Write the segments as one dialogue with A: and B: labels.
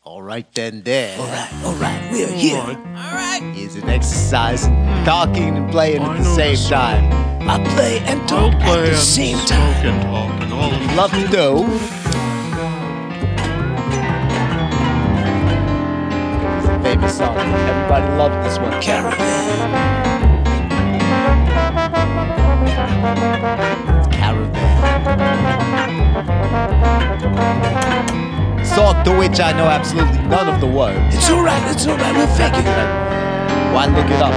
A: All right then there.
B: All right, we're here.
A: Here's an exercise in talking and playing at the same time.
B: I play and talk at the same time.
A: Love to do. It's a famous song. Everybody loved this one.
B: Caravan.
A: Song to which I know absolutely none of the words.
B: It's all right, we'll fake it.
A: Why look it up?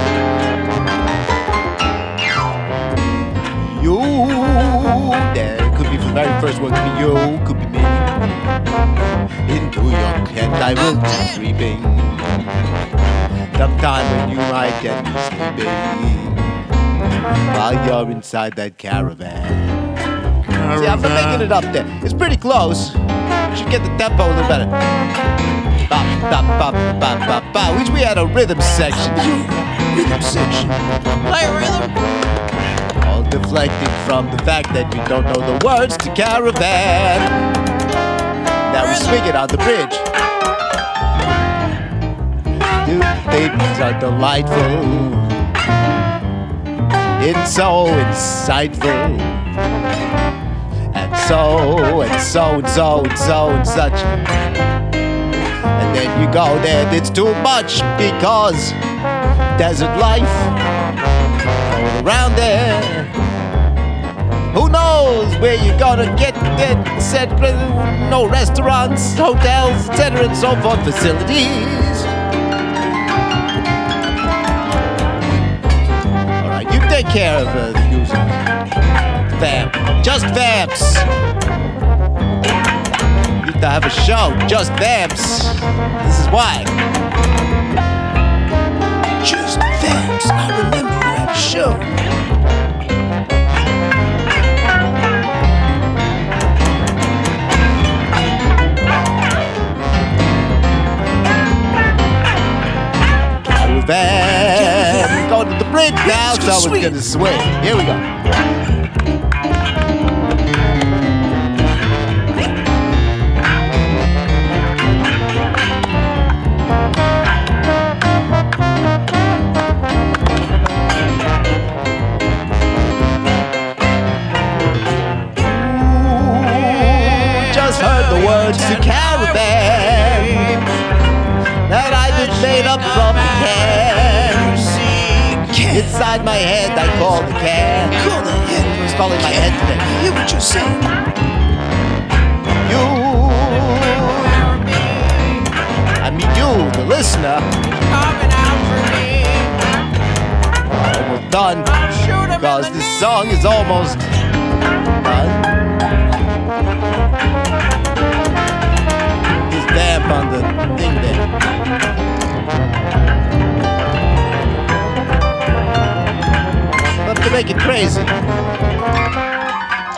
A: You. There could be the very first word. Could be you. Could be me. Into your tent I will be creeping. Sometime when you might get me sleeping while you're inside that caravan. See, I'm not making it up there. It's pretty close. You should get the tempo a little better. Bop, bop, bop, bop, bop, bop. Wish we had a rhythm section.
B: Rhythm section.
C: Play a rhythm.
A: All deflecting from the fact that you don't know the words to Caravan. Now we swing it on the bridge. New things are delightful. It's so insightful. And so, and so, and so, and so, and such. And then you go there, it's too much because desert life all around there. Who knows where you're gonna get it, said no restaurants, hotels, etc. and so forth facilities. Alright, you take care of the music. Vamp. Just vamps. You need to have a show. Just vamps. This is why.
B: Just vamps. I remember you had a show.
A: Caravan. Go to the bridge now, so it's gonna swing. Here we go. Heard the words to Caravan that I just made up from the can. Inside my head I call the can.
B: Call the head.
A: It's calling my head today.
B: Hear what you're saying.
A: You, I mean you, the listener.
C: Coming out for me.
A: Almost done. Because this song is almost done. Vamp on the thing there. Love to make it crazy.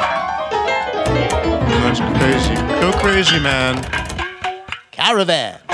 D: That's crazy. Go crazy, man.
A: Caravan.